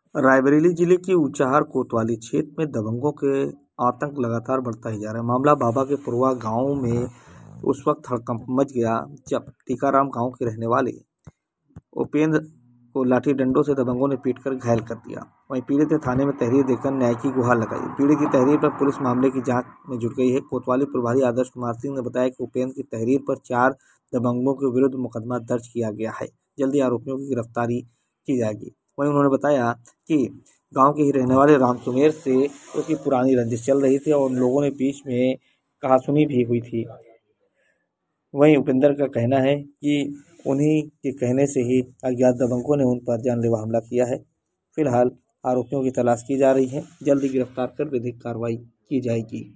रायबरेली जिले के ऊंचाहार कोतवाली क्षेत्र में दबंगों के आतंक लगातार बढ़ता ही जा रहा है। मामला बाबा के पुरवा गांव में उस वक्त हड़कंप मच गया जब टीकाराम गांव के रहने वाले उपेंद्र को लाठी डंडों से दबंगों ने पीटकर घायल कर दिया। वहीं पीड़ित ने थाने में तहरीर देकर न्याय की गुहार लगाई। पीड़ित की तहरीर पर पुलिस मामले की जांच में जुट गई है। कोतवाली प्रभारी आदर्श कुमार सिंह ने बताया कि उपेंद्र की तहरीर पर 4 दबंगों के विरुद्ध मुकदमा दर्ज किया गया है। जल्दी आरोपियों की गिरफ्तारी की जाएगी। वहीं उन्होंने बताया कि गांव के ही रहने वाले राम सुमेर से उसकी पुरानी रंजिश चल रही थी और लोगों ने बीच में कहासुनी भी हुई थी। वहीं उपेंद्र का कहना है कि उन्हीं के कहने से ही अज्ञात दबंगों ने उन पर जानलेवा हमला किया है। फिलहाल आरोपियों की तलाश की जा रही है। जल्द गिरफ्तार कर विधिक कार्रवाई की जाएगी।